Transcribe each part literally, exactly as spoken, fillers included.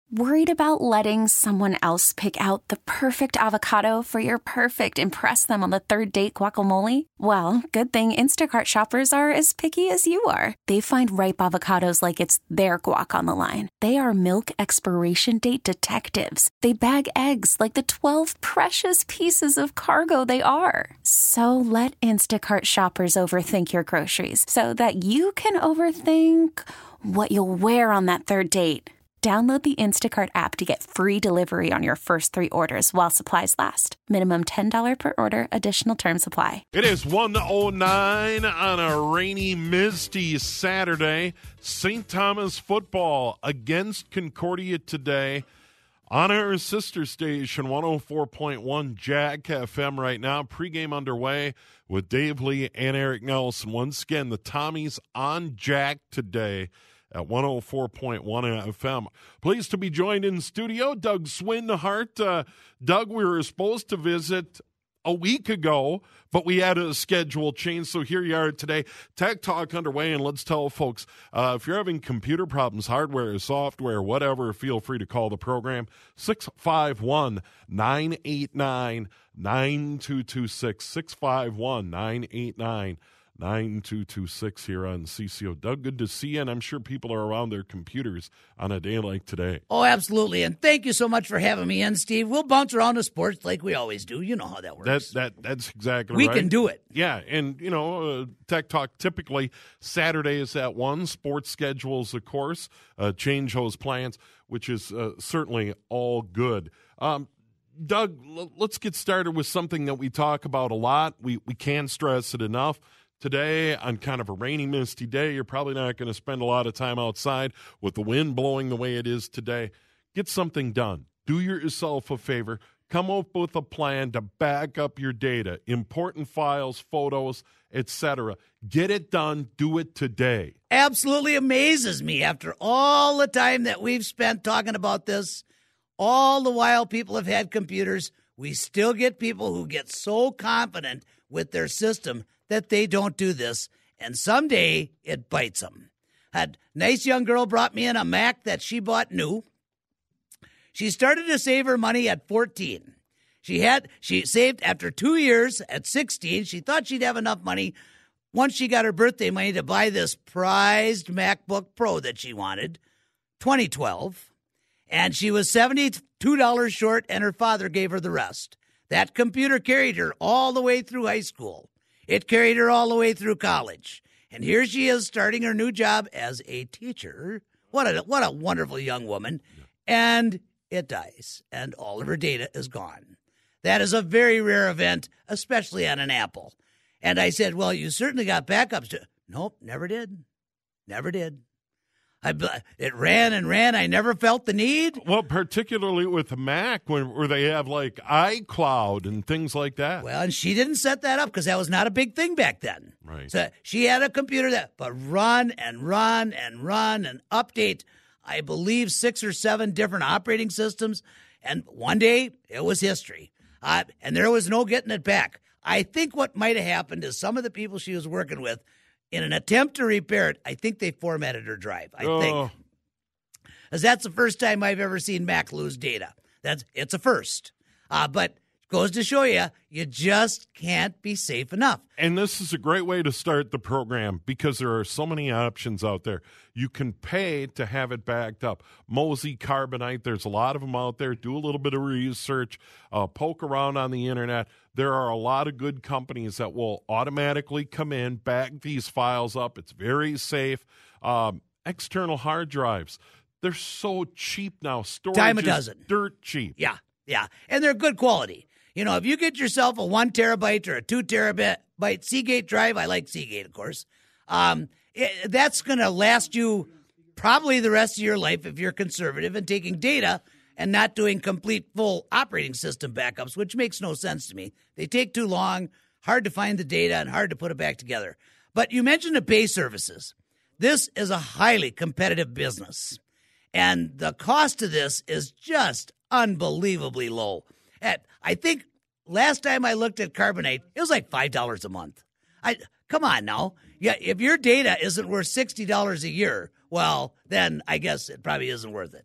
Worried about letting someone else pick out the perfect avocado for your perfect impress them on the third date guacamole? Well, good thing Instacart shoppers are as picky as you are. They find ripe avocados like it's their guac on the line. They are milk expiration date detectives. They bag eggs like the twelve precious pieces of cargo they are. So let Instacart shoppers overthink your groceries so that you can overthink what you'll wear on that third date. Download the Instacart app to get free delivery on your first three orders while supplies last. Minimum ten dollars per order. Additional terms apply. It is one oh nine on a rainy, misty Saturday. Saint Thomas football against Concordia today on our sister station, one oh four point one Jack F M right now. Pregame underway with Dave Lee and Eric Nelson. Once again, the Tommies on Jack today at one oh four point one F M. Pleased to be joined in studio, Doug Swinhart. Uh, Doug, we were supposed to visit a week ago, but we had a schedule change, so here you are today. Tech Talk underway, and let's tell folks, uh, if you're having computer problems, hardware, software, whatever, feel free to call the program, six five one, nine eight nine, nine two two six, six five one, nine eight nine, nine two two six here on C C O. Doug, good to see you, and I'm sure people are around their computers on a day like today. Oh, absolutely, and thank you so much for having me in, Steve. We'll bounce around the sports like we always do. You know how that works. That, that, that's exactly we right. We can do it. Yeah, and, you know, uh, Tech Talk typically Saturdays at one. Sports schedules, of course, uh, change those plans, which is uh, certainly all good. Um, Doug, l- let's get started with something that we talk about a lot. We, we can't stress it enough. Today, on kind of a rainy, misty day, you're probably not going to spend a lot of time outside with the wind blowing the way it is today. Get something done. Do yourself a favor. Come up with a plan to back up your data, important files, photos, et cetera. Get it done. Do it today. Absolutely amazes me after all the time that we've spent talking about this, all the while people have had computers, we still get people who get so confident with their system that they don't do this, and someday it bites them. A nice young girl brought me in a Mac that she bought new. She started to save her money at fourteen. She had she saved after two years at sixteen. She thought she'd have enough money once she got her birthday money to buy this prized MacBook Pro that she wanted, twenty twelve, and she was seventy-two dollars short, and her father gave her the rest. That computer carried her all the way through high school. It carried her all the way through college. And here she is starting her new job as a teacher. What a what a wonderful young woman. And it dies, and all of her data is gone. That is a very rare event, especially on an Apple. And I said, well, you certainly got backups. To... Nope, never did. Never did. I, it ran and ran. I never felt the need. Well, particularly with the Mac, when, where they have like iCloud and things like that. Well, and she didn't set that up because that was not a big thing back then. Right. So she had a computer that, but run and run and run and update, I believe, six or seven different operating systems. And one day, it was history. Uh, and there was no getting it back. I think what might have happened is some of the people she was working with, in an attempt to repair it, I think they formatted her drive. I oh. think. Because that's the first time I've ever seen Mac lose data. That's It's a first. Uh, but goes to show you, you just can't be safe enough. And this is a great way to start the program because there are so many options out there. You can pay to have it backed up. Mozy, Carbonite, there's a lot of them out there. Do a little bit of research, uh, poke around on the internet. There are a lot of good companies that will automatically come in, back these files up. It's very safe. Um, external hard drives, they're so cheap now. Storage Dime a is dozen. dirt cheap. Yeah, yeah. And they're good quality. You know, if you get yourself a one terabyte or a two terabyte Seagate drive, I like Seagate, of course, um, it, that's going to last you probably the rest of your life if you're conservative and taking data and not doing complete full operating system backups, which makes no sense to me. They take too long, hard to find the data, and hard to put it back together. But you mentioned the pay services. This is a highly competitive business, and the cost of this is just unbelievably low. At, I think last time I looked at Carbonite, it was like five dollars a month. I Come on now. Yeah, if your data isn't worth sixty dollars a year, well, then I guess it probably isn't worth it.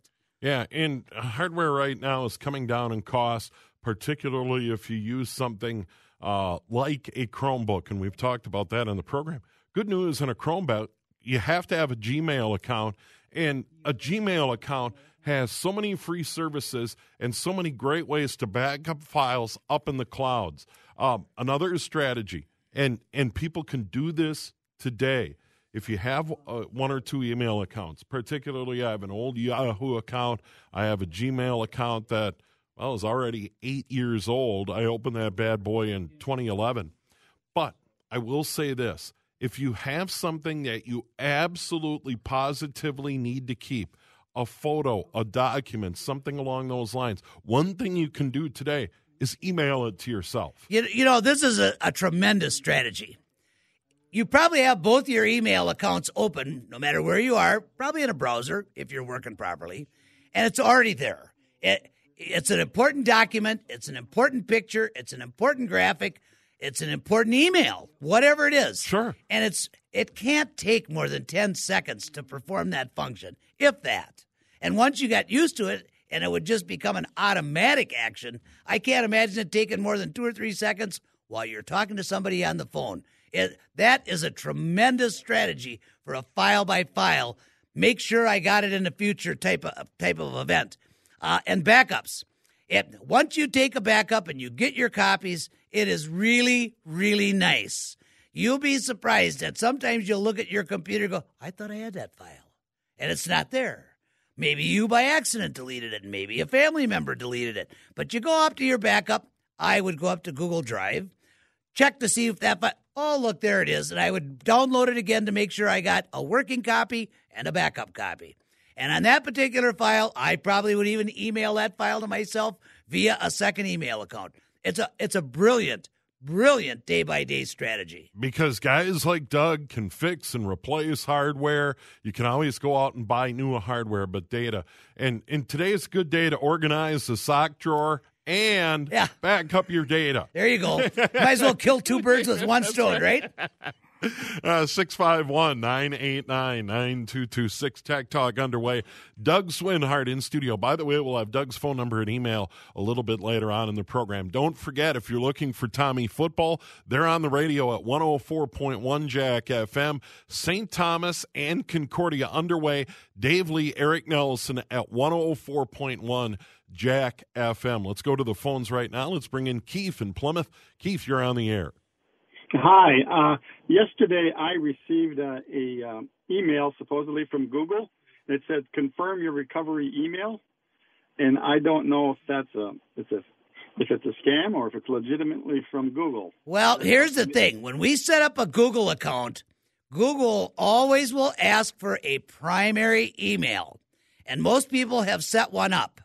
Yeah, and hardware right now is coming down in cost, particularly if you use something uh, like a Chromebook, and we've talked about that in the program. Good news in a Chromebook, you have to have a Gmail account, and a Gmail account has so many free services and so many great ways to back up files up in the clouds. Um, another strategy, and, and people can do this today. If you have uh, one or two email accounts, particularly I have an old Yahoo account, I have a Gmail account that, well, is already eight years old. I opened that bad boy in twenty eleven. But I will say this, if you have something that you absolutely positively need to keep, a photo, a document, something along those lines, one thing you can do today is email it to yourself. You, you know, this is a, a tremendous strategy. You probably have both your email accounts open, no matter where you are, probably in a browser if you're working properly, and it's already there. It, it's an important document. It's an important picture. It's an important graphic. It's an important email, whatever it is. Sure. And it's it can't take more than ten seconds to perform that function, if that. And once you got used to it, and it would just become an automatic action, I can't imagine it taking more than two or three seconds while you're talking to somebody on the phone. It, that is a tremendous strategy for a file-by-file, make sure I got it in the future type of type of event. Uh, and backups. It, once you take a backup and you get your copies, it is really, really nice. You'll be surprised that sometimes you'll look at your computer and go, I thought I had that file, and it's not there. Maybe you by accident deleted it, and maybe a family member deleted it. But you go up to your backup. I would go up to Google Drive, check to see if that file, oh, look, there it is. And I would download it again to make sure I got a working copy and a backup copy. And on that particular file, I probably would even email that file to myself via a second email account. It's a it's a brilliant, brilliant day-by-day strategy. Because guys like Doug can fix and replace hardware. You can always go out and buy new hardware, but data. And, and today is a good day to organize the sock drawer and yeah. back up your data. There you go. Might as well kill two birds with one stone, right? Uh, six five one, nine eight nine, nine two two six. Tech Talk underway. Doug Swinhart in studio. By the way, we'll have Doug's phone number and email a little bit later on in the program. Don't forget, if you're looking for Tommy Football, they're on the radio at one oh four point one Jack F M. Saint Thomas and Concordia underway. Dave Lee, Eric Nelson at one oh four point one Jack F M. Let's go to the phones right now. Let's bring in Keith in Plymouth. Keith, you're on the air. Hi. Uh, yesterday, I received uh, a um, email supposedly from Google that said confirm your recovery email, and I don't know if that's a it's a if it's a scam or if it's legitimately from Google. Well, here's the thing: when we set up a Google account, Google always will ask for a primary email, and most people have set one up.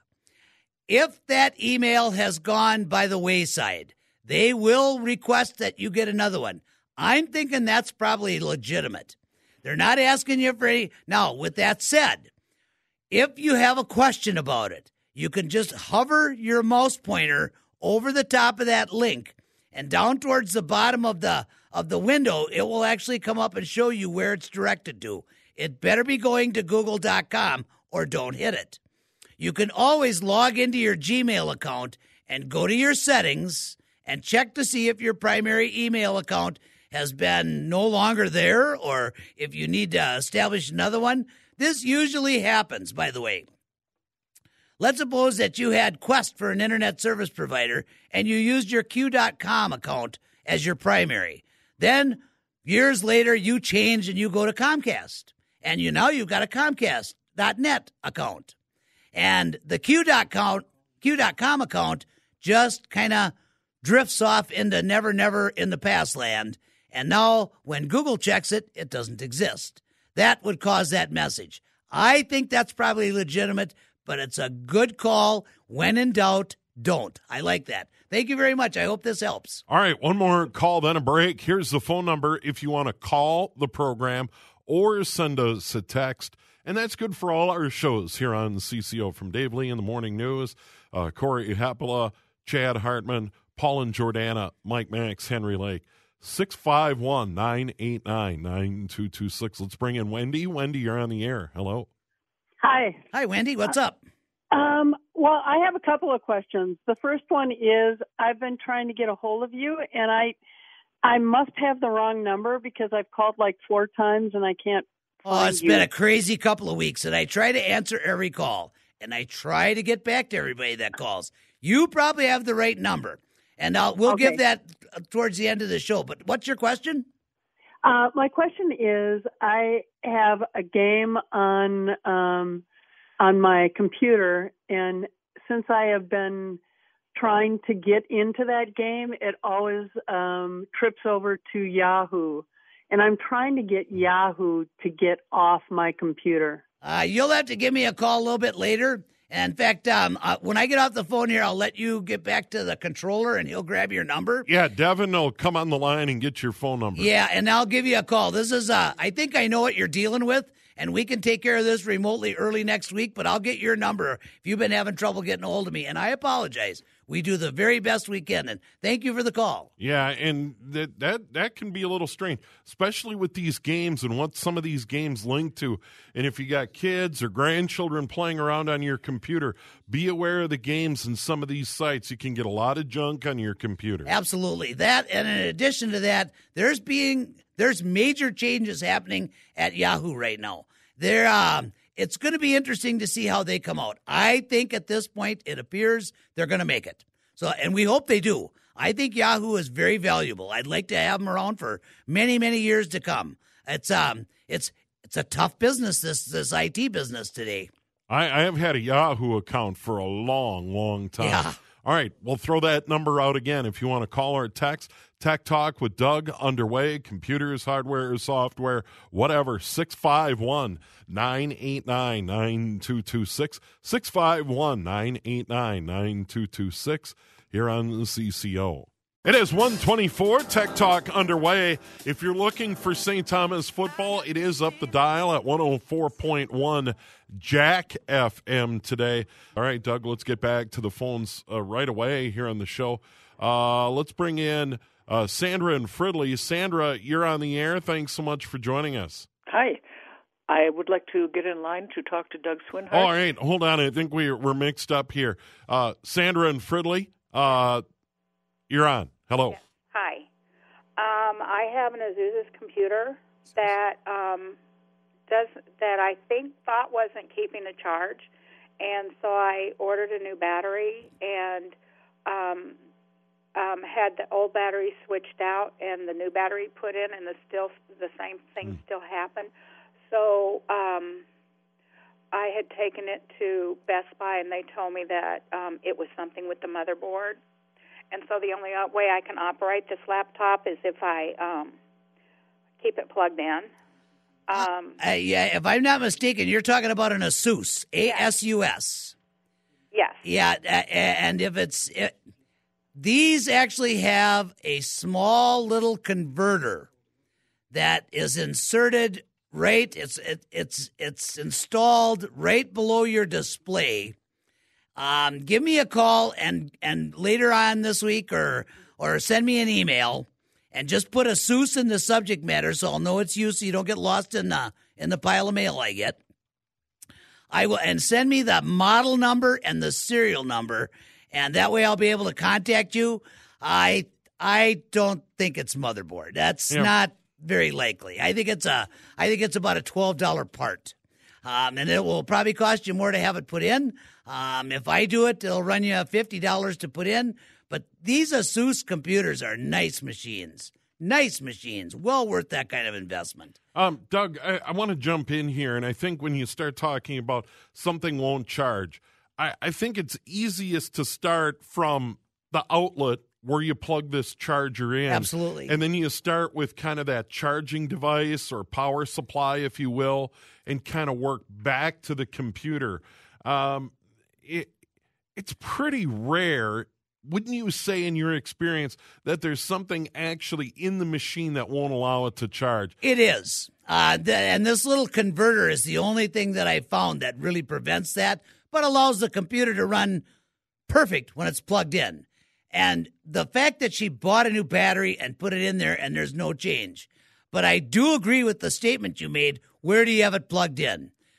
If that email has gone by the wayside, they will request that you get another one. I'm thinking that's probably legitimate. They're not asking you for any. Now, with that said, if you have a question about it, you can just hover your mouse pointer over the top of that link, and down towards the bottom of the of the window, it will actually come up and show you where it's directed to. It better be going to google dot com or don't hit it. You can always log into your Gmail account and go to your settings and check to see if your primary email account has been no longer there or if you need to establish another one. This usually happens, by the way. Let's suppose that you had Quest for an internet service provider and you used your Q dot com account as your primary. Then, years later, you change and you go to Comcast. And you now you've got a Comcast dot net account. And the Q dot com account just kind of drifts off into never, never in the past land. And now when Google checks it, it doesn't exist. That would cause that message. I think that's probably legitimate, but it's a good call. When in doubt, don't. I like that. Thank you very much. I hope this helps. All right, one more call, then a break. Here's the phone number if you want to call the program or send us a text. And that's good for all our shows here on C C O. From Dave Lee in the Morning News, uh, Corey Hapola, Chad Hartman, Paul and Jordana, Mike Max, Henry Lake. six five one, nine eight nine, nine two two six. Let's bring in Wendy. Wendy, you're on the air. Hello. Hi. Hi, Wendy. What's up? Um, well, I have a couple of questions. The first one is I've been trying to get a hold of you, and I I must have the wrong number because I've called like four times and I can't Oh, find it's you. been a crazy couple of weeks, and I try to answer every call, and I try to get back to everybody that calls. You probably have the right number, and I'll, we'll Okay. give that towards the end of the show. But what's your question? Uh, my question is, I have a game on um, on my computer, and since I have been trying to get into that game, it always um, trips over to Yahoo, and I'm trying to get Yahoo to get off my computer. Uh, you'll have to give me a call a little bit later. And in fact, um, uh, when I get off the phone here, I'll let you get back to the controller, and he'll grab your number. Yeah, Devin will come on the line and get your phone number. Yeah, and I'll give you a call. This is, uh, I think I know what you're dealing with, and we can take care of this remotely early next week, but I'll get your number if you've been having trouble getting a hold of me. And I apologize. We do the very best we can, and thank you for the call. Yeah, and that that that can be a little strange, especially with these games and what some of these games link to. And if you got kids or grandchildren playing around on your computer, be aware of the games and some of these sites. You can get a lot of junk on your computer. Absolutely. That, and in addition to that, there's being there's major changes happening at Yahoo right now. There, um, it's going to be interesting to see how they come out. I think at this point, it appears they're going to make it. So, and we hope they do. I think Yahoo is very valuable. I'd like to have them around for many, many years to come. It's um, it's it's a tough business. This this I T business today. I, I have had a Yahoo account for a long, long time. Yeah. All right, we'll throw that number out again if you want to call or text. Tech Talk with Doug underway. Computers, hardware, software, whatever. six five one, nine eight nine, nine two two six. six five one, nine eight nine, nine two two six here on the C C O. It is one twenty-four, Tech Talk underway. If you're looking for Saint Thomas football, it is up the dial at one oh four point one Jack F M today. All right, Doug, let's get back to the phones uh, right away here on the show. Uh, let's bring in uh, Sandra and Fridley. Sandra, you're on the air. Thanks so much for joining us. Hi. I would like to get in line to talk to Doug Swinhart. All right, hold on. I think we, we're mixed up here. Uh, Sandra and Fridley, uh, you're on. Hello. Yes. Hi. Um, I have an Azusa's computer that um, does that I think thought wasn't keeping a charge, and so I ordered a new battery and um, um, had the old battery switched out and the new battery put in, and the still the same thing mm. still happened. So um, I had taken it to Best Buy, and they told me that um, it was something with the motherboard. And so the only way I can operate this laptop is if I um, keep it plugged in. Um, uh, yeah, if I'm not mistaken, you're talking about an Asus, A S U S. Yes. Yeah, uh, and if it's it, these actually have a small little converter that is inserted right. It's it, it's it's installed right below your display. Um, give me a call and, and later on this week or or send me an email and just put Asus in the subject matter so I'll know it's you so you don't get lost in the in the pile of mail I get. I will and send me the model number and the serial number, and that way I'll be able to contact you. I I don't think it's motherboard. That's yeah. not very likely. I think it's a I think it's about a twelve dollar part. Um, and it will probably cost you more to have it put in. Um, if I do it, it'll run you fifty dollars to put in. But these Asus computers are nice machines. Nice machines. Well worth that kind of investment. Um, Doug, I, I want to jump in here, and I think when you start talking about something won't charge, I, I think it's easiest to start from the outlet where you plug this charger in. Absolutely. And then you start with kind of that charging device or power supply, if you will, and kind of work back to the computer. Um, it, it's pretty rare, wouldn't you say in your experience, that there's something actually in the machine that won't allow it to charge? It is. Uh, the, and this little converter is the only thing that I found that really prevents that, but allows the computer to run perfect when it's plugged in. And the fact that she bought a new battery and put it in there and there's no change. But I do agree with the statement you made. Where do you have it plugged in?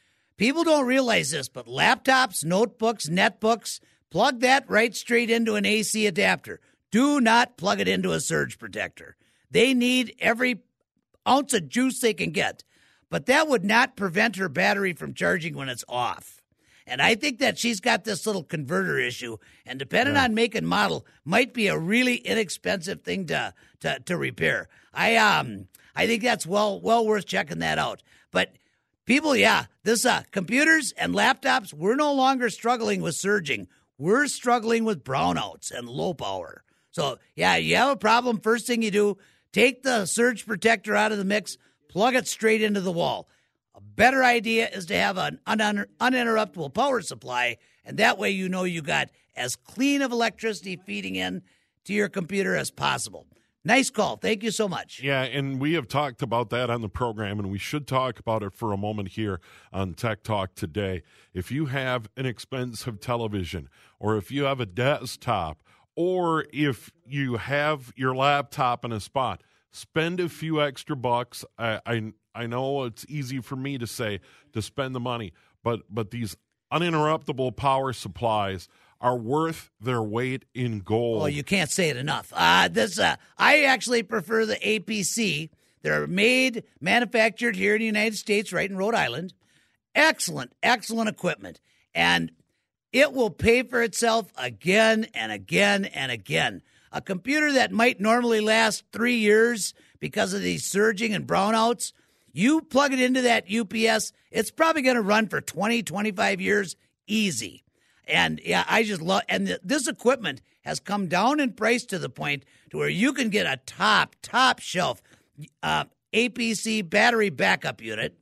People don't realize this, but laptops, notebooks, netbooks, plug that right straight into an A C adapter. Do not plug it into a surge protector. They need every ounce of juice they can get. But that would not prevent her battery from charging when it's off. And I think that she's got this little converter issue, and depending yeah. on make and model, might be a really inexpensive thing to to, to repair. I um I think that's well well worth checking that out. But people, yeah, this uh computers and laptops, we're no longer struggling with surging. We're struggling with brownouts and low power. So yeah, you have a problem. First thing you do, take the surge protector out of the mix, plug it straight into the wall. A better idea is to have an un- uninterruptible power supply, and that way you know you got as clean of electricity feeding in to your computer as possible. Nice call. Thank you so much. Yeah, and we have talked about that on the program, and we should talk about it for a moment here on Tech Talk today. If you have an expensive television, or if you have a desktop, or if you have your laptop in a spot, spend a few extra bucks. I, I I know it's easy for me to say to spend the money, but but these uninterruptible power supplies are worth their weight in gold. Oh, you can't say it enough. Uh, this uh, I actually prefer the A P C. They're made, manufactured here in the United States, right in Rhode Island. Excellent, excellent equipment. And it will pay for itself again and again and again. A computer that might normally last three years because of these surging and brownouts, you plug it into that U P S, it's probably going to run for twenty, twenty-five years easy. And yeah, I just love, and th- this equipment has come down in price to the point to where you can get a top, top shelf uh, A P C battery backup unit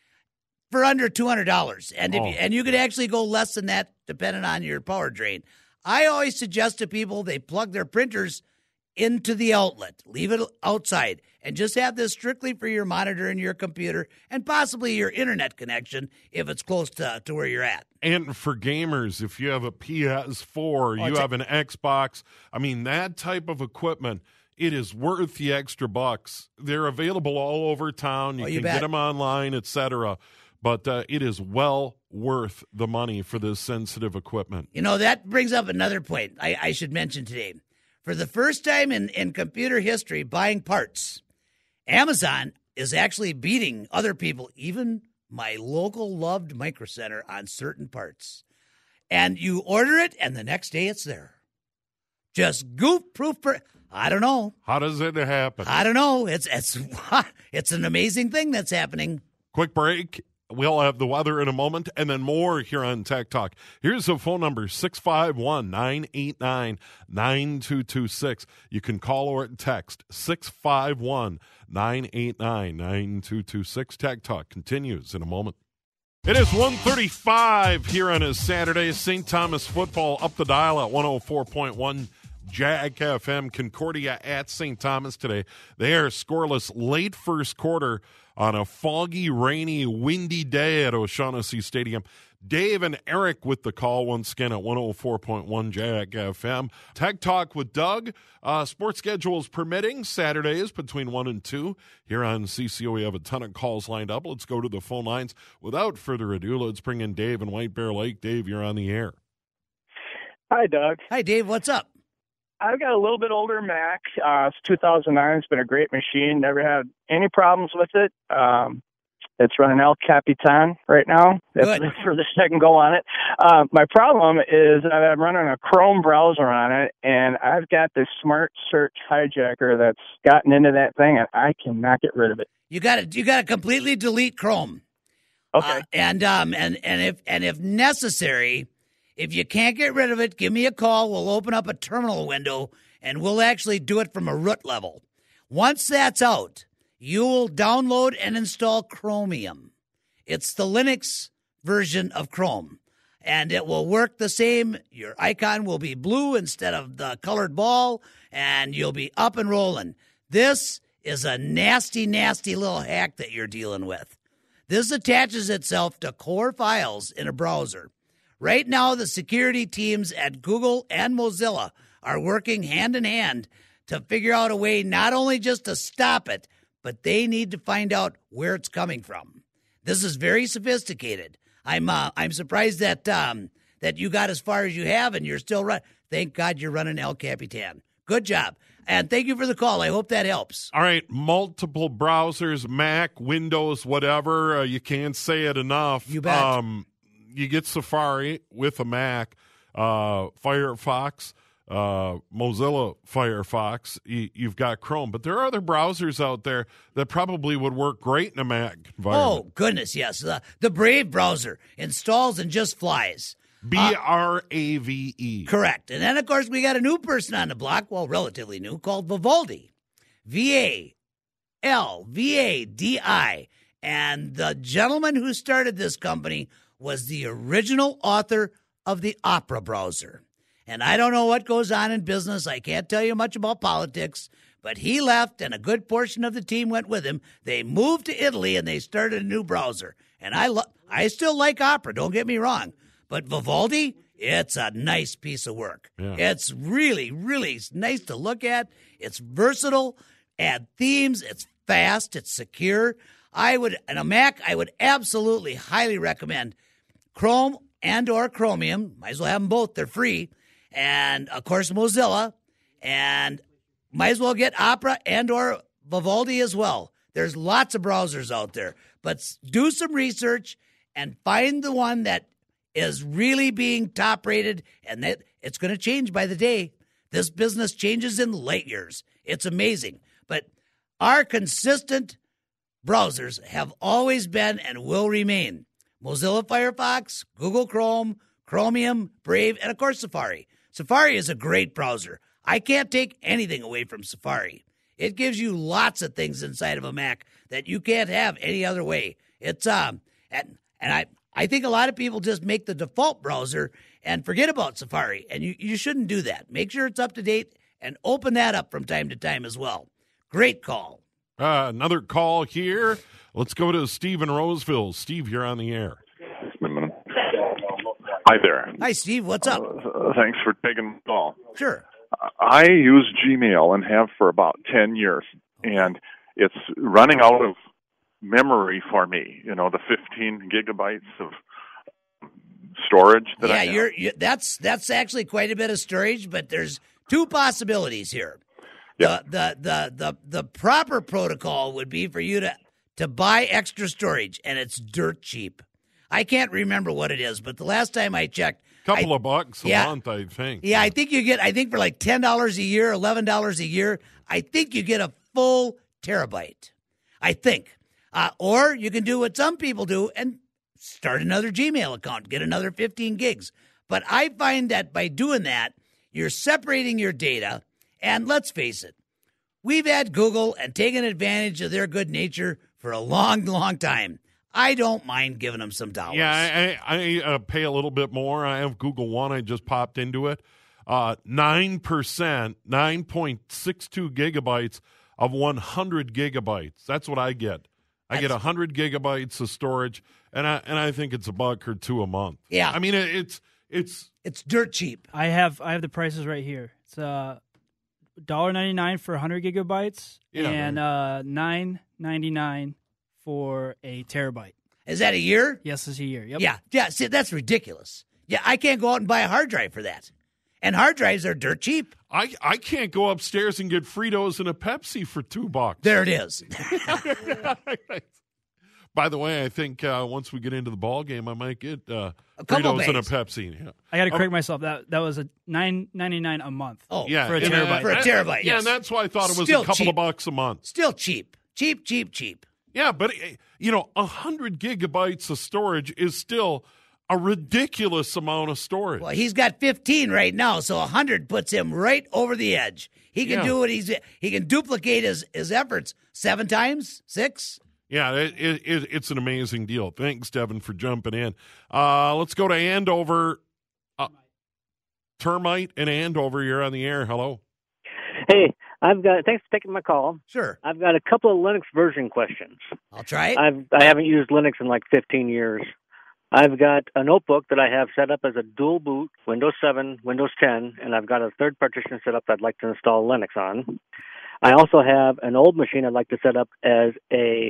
for under two hundred dollars. And if oh. you, and you could actually go less than that depending on your power drain. I always suggest to people they plug their printers into the outlet, leave it outside, and just have this strictly for your monitor and your computer and possibly your internet connection if it's close to, to where you're at. And for gamers, if you have a P S four, oh, you have an Xbox, I mean, that type of equipment, it is worth the extra bucks. They're available all over town. You, oh, you can bet. Get them online, et cetera. But uh, it is well worth the money for this sensitive equipment. You know, that brings up another point I, I should mention today. For the first time in, in computer history, buying parts, Amazon is actually beating other people, even my local loved Micro Center, on certain parts. And you order it, and the next day it's there. Just goof-proof. Per- I don't know. How does it happen? I don't know. It's it's it's an amazing thing that's happening. Quick break. We'll have the weather in a moment and then more here on Tech Talk. Here's the phone number, six five one, nine eight nine, nine two two six. You can call or text six five one, nine eight nine, nine two two six. Tech Talk continues in a moment. It is one thirty-five here on a Saturday. Saint Thomas football up the dial at one oh four point one. Jack F M. Concordia at Saint Thomas today. They are scoreless late first quarter on a foggy, rainy, windy day at O'Shaughnessy Stadium. Dave and Eric with the call once again at one oh four point one Jack F M. Tech Talk with Doug. Uh, sports schedules permitting, Saturdays between one and two. Here on C C O, we have a ton of calls lined up. Let's go to the phone lines. Without further ado, let's bring in Dave in White Bear Lake. Dave, you're on the air. Hi, Doug. Hi, Dave. What's up? I've got a little bit older Mac. Uh, it's two thousand nine. It's been a great machine. Never had any problems with it. Um, it's running El Capitan right now. That's the furthest I can go on it. Uh, my problem is I'm running a Chrome browser on it, and I've got this Smart Search hijacker that's gotten into that thing, and I cannot get rid of it. You got to you got to completely delete Chrome. Okay. Uh, and um and and if and if necessary. If you can't get rid of it, give me a call. We'll open up a terminal window, and we'll actually do it from a root level. Once that's out, you will download and install Chromium. It's the Linux version of Chrome, and it will work the same. Your icon will be blue instead of the colored ball, and you'll be up and rolling. This is a nasty, nasty little hack that you're dealing with. This attaches itself to core files in a browser. Right now, the security teams at Google and Mozilla are working hand in hand to figure out a way not only just to stop it, but they need to find out where it's coming from. This is very sophisticated. I'm uh, I'm surprised that um, that you got as far as you have, and you're still running. Thank God you're running El Capitan. Good job. And thank you for the call. I hope that helps. All right, multiple browsers, Mac, Windows, whatever. Uh, you can't say it enough. You bet. Um, you get Safari with a Mac, uh, Firefox, uh, Mozilla Firefox. You, you've got Chrome, but there are other browsers out there that probably would work great in a Mac environment. Oh, goodness, yes. Uh, the Brave browser installs and just flies. B R A V E. Uh, correct. And then, of course, we got a new person on the block, well, relatively new, called Vivaldi. V A L V A D I. And the gentleman who started this company was the original author of the Opera browser. And I don't know what goes on in business. I can't tell you much about politics. But he left, and a good portion of the team went with him. They moved to Italy, and they started a new browser. And I lo- I still like Opera, don't get me wrong. But Vivaldi, it's a nice piece of work. Yeah. It's really, really nice to look at. It's versatile, add themes, it's fast, it's secure. I would, on a Mac, I would absolutely highly recommend Chrome and or Chromium. Might as well have them both. They're free. And, of course, Mozilla. And might as well get Opera and or Vivaldi as well. There's lots of browsers out there. But do some research and find the one that is really being top rated, and that it's going to change by the day. This business changes in light years. It's amazing. But our consistent browsers have always been and will remain Mozilla Firefox, Google Chrome, Chromium, Brave, and, of course, Safari. Safari is a great browser. I can't take anything away from Safari. It gives you lots of things inside of a Mac that you can't have any other way. It's um and and I I think a lot of people just make the default browser and forget about Safari, and you, you shouldn't do that. Make sure it's up to date and open that up from time to time as well. Great call. Uh, another call here. Let's go to Steve in Roseville. Steve, you're on the air. Hi there. Hi, Steve. What's up? Uh, thanks for taking the call. Sure. I use Gmail and have for about ten years, and it's running out of memory for me. You know, the fifteen gigabytes of storage that yeah, I have. you're you, that's that's actually quite a bit of storage, but there's two possibilities here. Yeah. The, the the the the proper protocol would be for you to to buy extra storage, and it's dirt cheap. I can't remember what it is, but the last time I checked, couple I, of bucks a yeah, month, I think. Yeah, I think you get. I think for like ten dollars a year, eleven dollars a year, I think you get a full terabyte. I think, uh, or you can do what some people do and start another Gmail account, get another fifteen gigs. But I find that by doing that, you're separating your data. And let's face it, we've had Google and taken advantage of their good nature for a long, long time. I don't mind giving them some dollars. Yeah, I, I, I uh, pay a little bit more. I have Google One. I just popped into it. Uh, nine percent, nine point six two gigabytes of one hundred gigabytes. That's what I get. I That's, get one hundred gigabytes of storage, and I and I think it's a buck or two a month. Yeah. I mean, it, it's it's it's dirt cheap. I have I have the prices right here. It's uh, one dollar ninety-nine for one hundred gigabytes yeah, and right. uh, nine ninety-nine for a terabyte. Is that a year? Yes, it's a year. Yep. Yeah, yeah. See, that's ridiculous. Yeah, I can't go out and buy a hard drive for that. And hard drives are dirt cheap. I, I can't go upstairs and get Fritos and a Pepsi for two bucks. There it is. By the way, I think uh, once we get into the ball game, I might get uh, a couple Fritos and a bags. Pepsi. Yeah. I got to correct Oh. myself. That that was a nine ninety-nine a month. Oh, Yeah, for a and, uh, terabyte. For a terabyte, Yeah, yes. and that's why I thought it was Still a couple cheap. of bucks a month. Still cheap. Cheap, cheap, cheap. Yeah, but, eh, you know, one hundred gigabytes of storage is still a ridiculous amount of storage. Well, he's got fifteen right now, so one hundred puts him right over the edge. He can Yeah. do what he's he can duplicate his, his efforts seven times, six. Yeah, it, it, it's an amazing deal. Thanks, Devin, for jumping in. Uh, let's go to Andover. Uh, Termite and Andover, you're on the air. Hello. Hey, I've got. Thanks for taking my call. Sure. I've got a couple of Linux version questions. I'll try it. I've I haven't used Linux in like fifteen years. I've got a notebook that I have set up as a dual boot, Windows seven, Windows ten, and I've got a third partition set up that I'd like to install Linux on. I also have an old machine I'd like to set up as a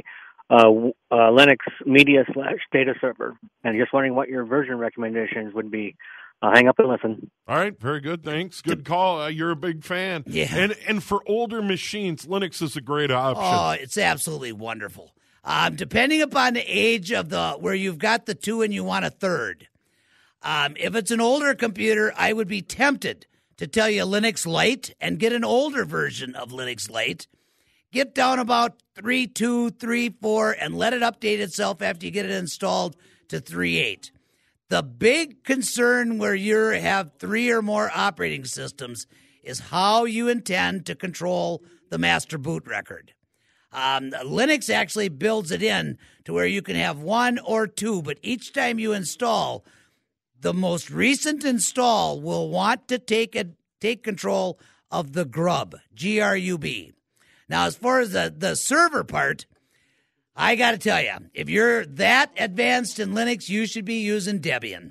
uh, uh, Linux Media slash Data Server, and just wondering what your version recommendations would be. I'll hang up and listen. All right, very good. Thanks. Good call. Uh, you're a big fan. Yeah. And and for older machines, Linux is a great option. Oh, it's absolutely wonderful. Um, depending upon the age of the where you've got the two and you want a third. Um, if it's an older computer, I would be tempted to tell you Linux Lite and get an older version of Linux Lite. Get down about three point two, three point four, and let it update itself after you get it installed to three point eight. The big concern where you have three or more operating systems is how you intend to control the master boot record. Um, Linux actually builds it in to where you can have one or two, but each time you install, the most recent install will want to take a, take control of the grub, G R U B. Now, as far as the, the server part, I got to tell you, if you're that advanced in Linux, you should be using Debian.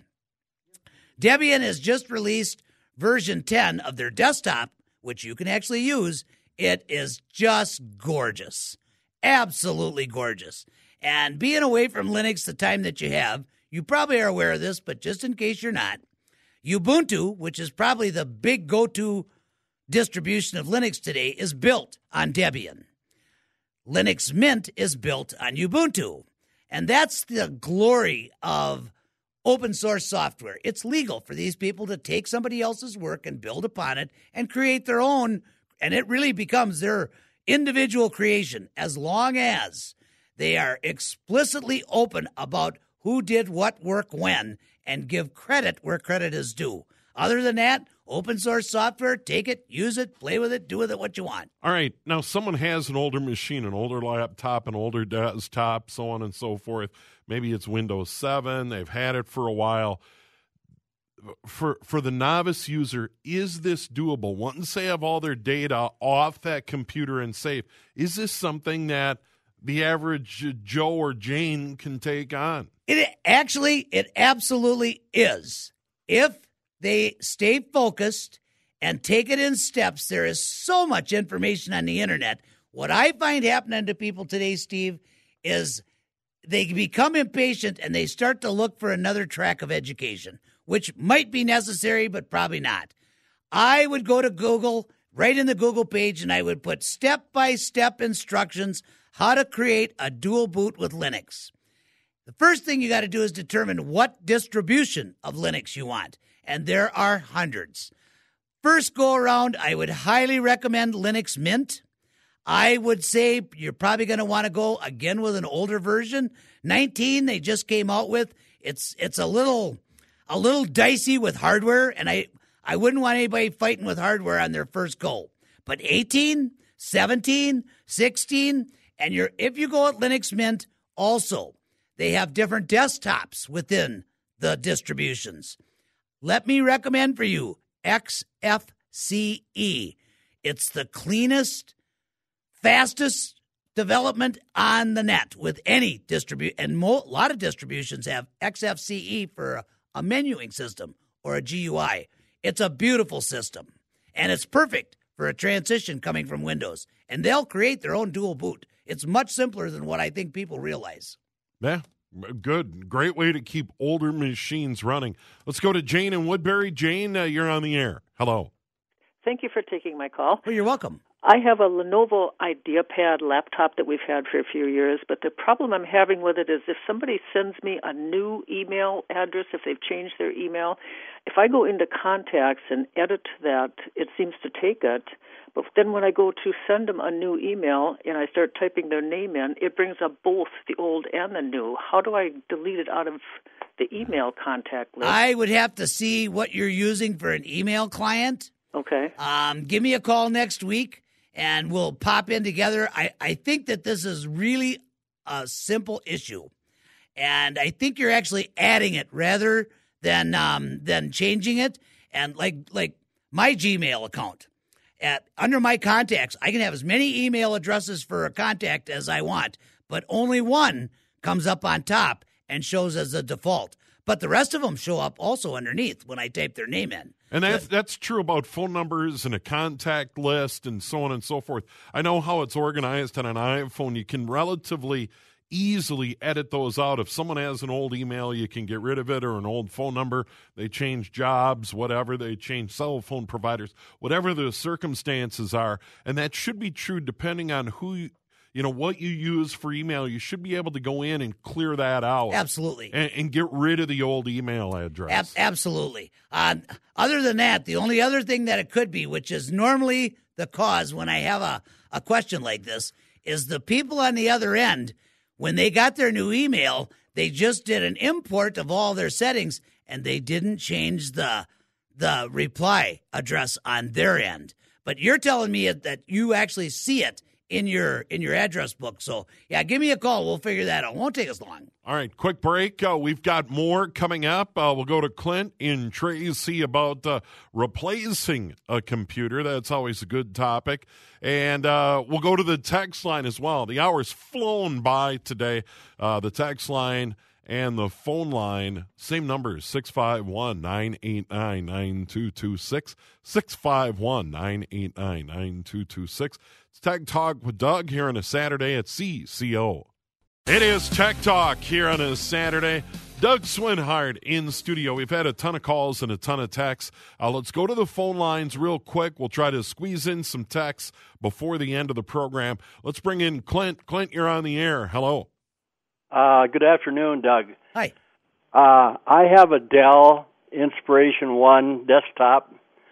Debian has just released version ten of their desktop, which you can actually use. It is just gorgeous. Absolutely gorgeous. And being away from Linux the time that you have, you probably are aware of this, but just in case you're not, Ubuntu, which is probably the big go-to distribution of Linux today, is built on Debian. Linux Mint is built on Ubuntu. And that's the glory of open source software. It's legal for these people to take somebody else's work and build upon it and create their own, and it really becomes their individual creation as long as they are explicitly open about who did what work when and give credit where credit is due. Other than that, open source software, take it, use it, play with it, do with it what you want. All right. Now, someone has an older machine, an older laptop, an older desktop, so on and so forth. Maybe it's Windows seven. They've had it for a while. For for the novice user, is this doable? Once they have all their data off that computer and safe, is this something that the average Joe or Jane can take on? It actually, it absolutely is. If they stay focused and take it in steps. There is so much information on the internet. What I find happening to people today, Steve, is they become impatient and they start to look for another track of education, which might be necessary, but probably not. I would go to Google, right in the Google page, and I would put step-by-step instructions how to create a dual boot with Linux. The first thing you got to do is determine what distribution of Linux you want. And there are hundreds. First go around, I would highly recommend Linux Mint. I would say you're probably going to want to go again with an older version. nineteen they just came out with. It's it's a little a little dicey with hardware, and I, I wouldn't want anybody fighting with hardware on their first go. But eighteen, seventeen, sixteen, and you're if you go at Linux Mint, also, they have different desktops within the distributions. Let me recommend for you X F C E. It's the cleanest, fastest development on the net with any distribution. And mo- a lot of distributions have X F C E for a, a menuing system or a G U I. It's a beautiful system, and it's perfect for a transition coming from Windows. And they'll create their own dual boot. It's much simpler than what I think people realize. Yeah. Good. Great way to keep older machines running. Let's go to Jane in Woodbury. Jane, uh, you're on the air. Hello. Thank you for taking my call. Well, you're welcome. I have a Lenovo IdeaPad laptop that we've had for a few years, but the problem I'm having with it is if somebody sends me a new email address, if they've changed their email, if I go into contacts and edit that, it seems to take it. But then when I go to send them a new email and I start typing their name in, it brings up both the old and the new. How do I delete it out of the email contact list? I would have to see what you're using for an email client. Okay. Um, give me a call next week, and we'll pop in together. I, I think that this is really a simple issue, and I think you're actually adding it rather than um, than changing it. And like like my Gmail account. At, under my contacts, I can have as many email addresses for a contact as I want, but only one comes up on top and shows as a default. But the rest of them show up also underneath when I type their name in. And that's, that's true about phone numbers and a contact list and so on and so forth. I know how it's organized on an iPhone. You can relatively easily edit those out. If someone has an old email, you can get rid of it, or an old phone number. They change jobs, whatever. They change cell phone providers, whatever the circumstances are. And that should be true depending on who you, you know, what you use for email. You should be able to go in and clear that out. Absolutely. And, and get rid of the old email address. Ab- absolutely. Uh, other than that, the only other thing that it could be, which is normally the cause when I have a, a question like this, is the people on the other end, when they got their new email, they just did an import of all their settings, and they didn't change the the reply address on their end. But you're telling me that you actually see it in your in your address book. So, yeah, give me a call. We'll figure that out. It won't take us long. All right, quick break. Uh, we've got more coming up. Uh, we'll go to Clint in Tracy about uh, replacing a computer. That's always a good topic. And uh, we'll go to the text line as well. The hour's flown by today. Uh, the text line and the phone line, same numbers, six five one, nine eight nine, nine two two six, six five one, nine eight nine, nine two two six. It's Tech Talk with Doug here on a Saturday at C C O. It is Tech Talk here on a Saturday. Doug Swinhart in studio. We've had a ton of calls and a ton of texts. Uh, let's go to the phone lines real quick. We'll try to squeeze in some texts before the end of the program. Let's bring in Clint. Clint, you're on the air. Hello. Uh, good afternoon, Doug. Hi. Uh, I have a Dell Inspiration one desktop,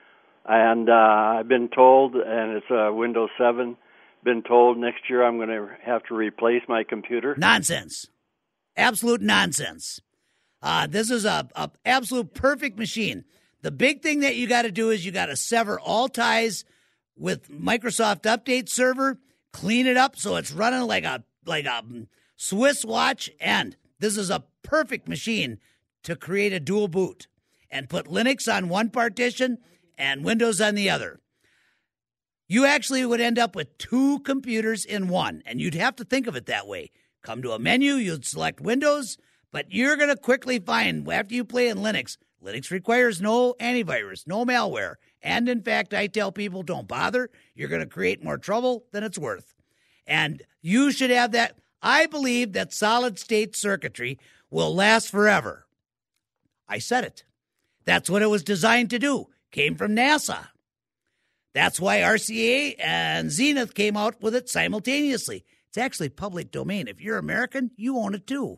and uh, I've been told, and it's a Windows seven, been told next year I'm going to have to replace my computer. Nonsense. Absolute nonsense. Uh, this is a, a absolute perfect machine. The big thing that you got to do is you got to sever all ties with Microsoft Update Server, clean it up so it's running like a like a Swiss watch, and this is a perfect machine to create a dual boot and put Linux on one partition and Windows on the other. You actually would end up with two computers in one, and you'd have to think of it that way. Come to a menu, you'd select Windows, but you're going to quickly find, after you play in Linux, Linux requires no antivirus, no malware, and in fact, I tell people don't bother. You're going to create more trouble than it's worth. And you should have that. I believe that solid-state circuitry will last forever. I said it. That's what it was designed to do. Came from NASA. That's why R C A and Zenith came out with it simultaneously. It's actually public domain. If you're American, you own it too.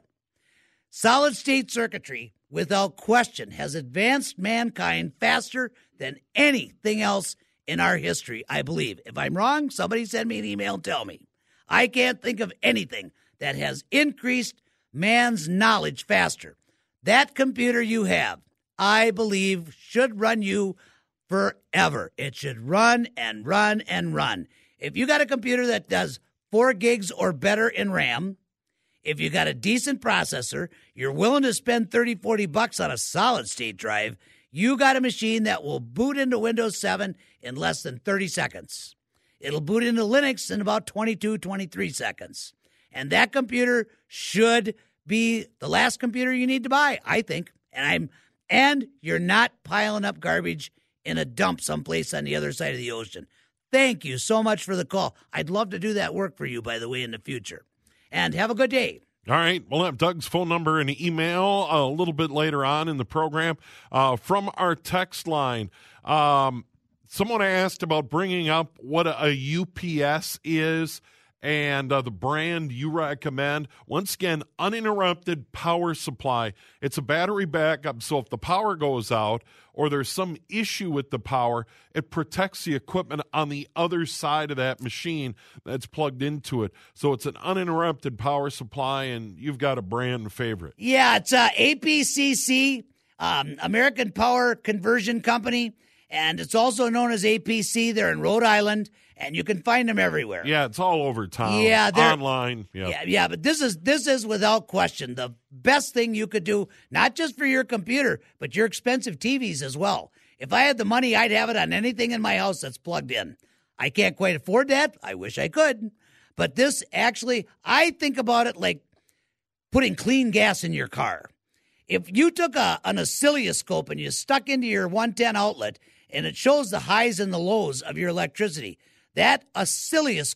Solid-state circuitry, without question, has advanced mankind faster than anything else in our history, I believe. If I'm wrong, somebody send me an email and tell me. I can't think of anything that has increased man's knowledge faster. That computer you have, I believe, should run you forever. It should run and run and run. If you got a computer that does four gigs or better in RAM, if you got a decent processor, you're willing to spend thirty, forty bucks on a solid-state drive, you got a machine that will boot into Windows seven in less than thirty seconds. It'll boot into Linux in about twenty-two, twenty-three seconds. And that computer should be the last computer you need to buy, I think. And I'm and you're not piling up garbage in a dump someplace on the other side of the ocean. Thank you so much for the call. I'd love to do that work for you, by the way, in the future. And have a good day. All right. We'll have Doug's phone number and email a little bit later on in the program. Uh, from our text line, um, someone asked about bringing up what a, a U P S is and uh, the brand you recommend. Once again, uninterrupted power supply. It's a battery backup, so if the power goes out or there's some issue with the power, it protects the equipment on the other side of that machine that's plugged into it. So it's an uninterrupted power supply, and you've got a brand favorite. Yeah, it's uh, A P C C, um, American Power Conversion Company, and it's also known as A P C. They're in Rhode Island, and you can find them everywhere. Yeah, it's all over town. Yeah, online. Yep. Yeah, yeah, but this is this is without question the best thing you could do, not just for your computer, but your expensive T Vs as well. If I had the money, I'd have it on anything in my house that's plugged in. I can't quite afford that. I wish I could. But this actually, I think about it like putting clean gas in your car. If you took a, an oscilloscope and you stuck into your one ten outlet and it shows the highs and the lows of your electricity, that oscilloscope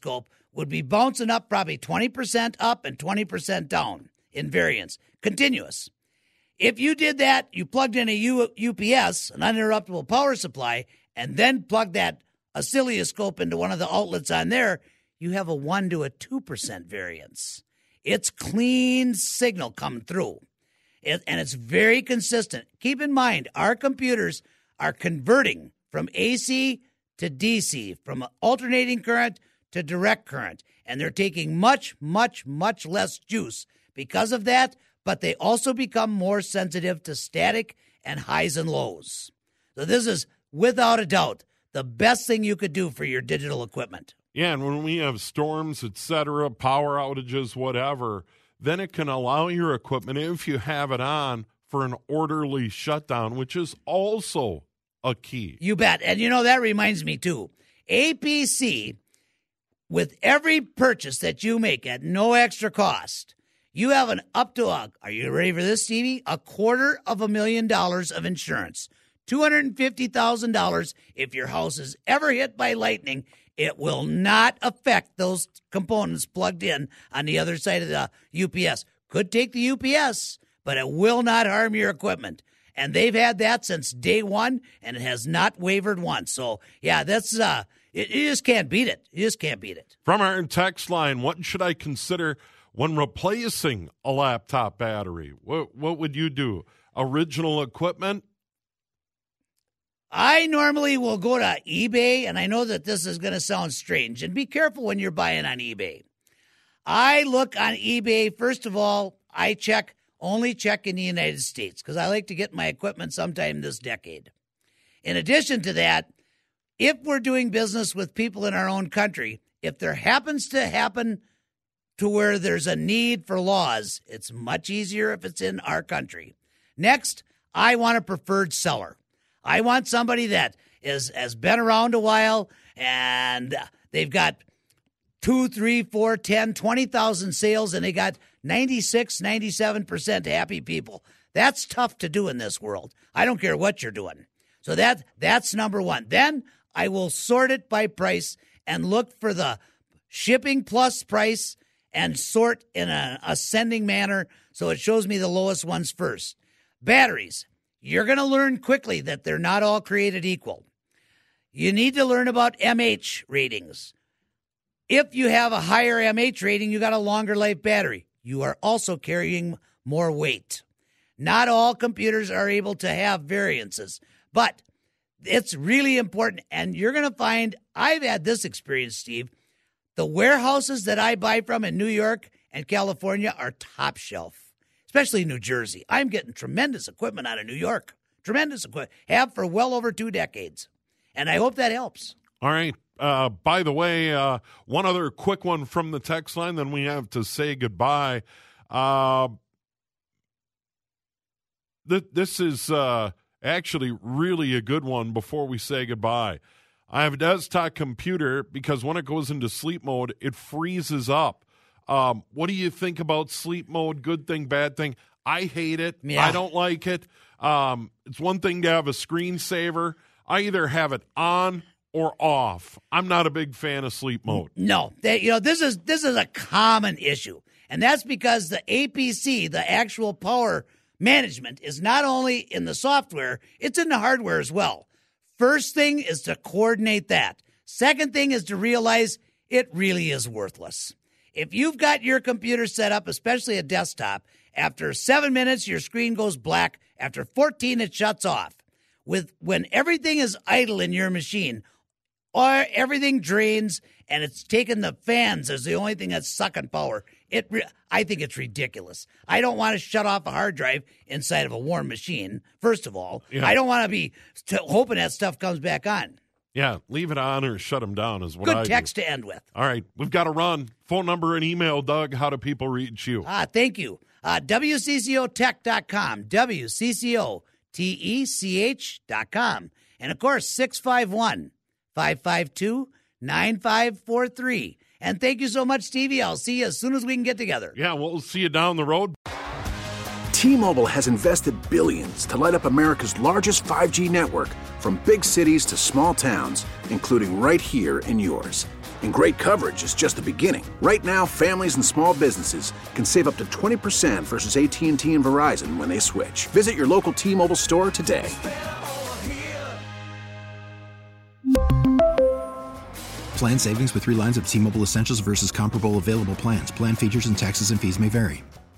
would be bouncing up probably twenty percent up and twenty percent down in variance, continuous. If you did that, you plugged in a U- UPS, an uninterruptible power supply, and then plugged that oscilloscope into one of the outlets on there, you have a one to a two percent variance. It's clean signal coming through, it, and it's very consistent. Keep in mind, our computers are converting from A C to D C, from alternating current to direct current, and they're taking much, much, much less juice because of that, but they also become more sensitive to static and highs and lows. So this is, without a doubt, the best thing you could do for your digital equipment. Yeah, and when we have storms, et cetera, power outages, whatever, then it can allow your equipment, if you have it on, for an orderly shutdown, which is also a key. You bet. And, you know, that reminds me, too. A P C, with every purchase that you make at no extra cost, you have an up to a, are you ready for this, Stevie? A quarter of a million dollars of insurance. two hundred fifty thousand dollars if your house is ever hit by lightning. It will not affect those components plugged in on the other side of the U P S. Could take the U P S, but it will not harm your equipment. And they've had that since day one, and it has not wavered once. So, yeah, that's uh, it, you just can't beat it. You just can't beat it. From our text line, what should I consider when replacing a laptop battery? What, what would you do? Original equipment? I normally will go to eBay, and I know that this is going to sound strange, and be careful when you're buying on eBay. I look on eBay, first of all, I check, only check in the United States, because I like to get my equipment sometime this decade. In addition to that, if we're doing business with people in our own country, if there happens to happen to where there's a need for laws, it's much easier if it's in our country. Next, I want a preferred seller. I want somebody that is has been around a while and they've got two, three, four, ten, twenty thousand sales, and they got ninety-six, ninety-seven percent happy people. That's tough to do in this world. I don't care what you're doing. So that that's number one. Then I will sort it by price and look for the shipping plus price and sort in an ascending manner so it shows me the lowest ones first. Batteries. You're going to learn quickly that they're not all created equal. You need to learn about M H ratings. If you have a higher M H rating, you got a longer life battery. You are also carrying more weight. Not all computers are able to have variances, but it's really important. And you're going to find, I've had this experience, Steve. The warehouses that I buy from in New York and California are top shelf. Especially New Jersey. I'm getting tremendous equipment out of New York. Tremendous equipment. Have for well over two decades. And I hope that helps. All right. Uh, by the way, uh, one other quick one from the text line, then we have to say goodbye. Uh, th- this is uh, actually really a good one before we say goodbye. I have a desktop computer because when it goes into sleep mode, it freezes up. Um, what do you think about sleep mode? Good thing, bad thing? I hate it. Yeah. I don't like it. Um, it's one thing to have a screensaver. I either have it on or off. I'm not a big fan of sleep mode. No, they, you know this is this is a common issue, and that's because the A P C, the actual power management, is not only in the software; it's in the hardware as well. First thing is to coordinate that. Second thing is to realize it really is worthless. If you've got your computer set up, especially a desktop, after seven minutes, your screen goes black. After fourteen, it shuts off. With when everything is idle in your machine, or everything drains and it's taking the fans as the only thing that's sucking power, it re- I think it's ridiculous. I don't want to shut off a hard drive inside of a warm machine, first of all. Yeah. I don't want to be t- hoping that stuff comes back on. Yeah, leave it on or shut them down is what Good I do. Good text to end with. All right, we've got to run. Phone number and email, Doug. How do people reach you? Ah, thank you. Uh, W C C O tech dot com, W C C O T E C H dot com. And, of course, six five one, five five two, nine five four three. And thank you so much, Stevie. I'll see you as soon as we can get together. Yeah, we'll see you down the road. T-Mobile has invested billions to light up America's largest five G network, from big cities to small towns, including right here in yours. And great coverage is just the beginning. Right now, families and small businesses can save up to twenty percent versus A T and T and Verizon when they switch. Visit your local T-Mobile store today. Plan savings with three lines of T-Mobile Essentials versus comparable available plans. Plan features and taxes and fees may vary.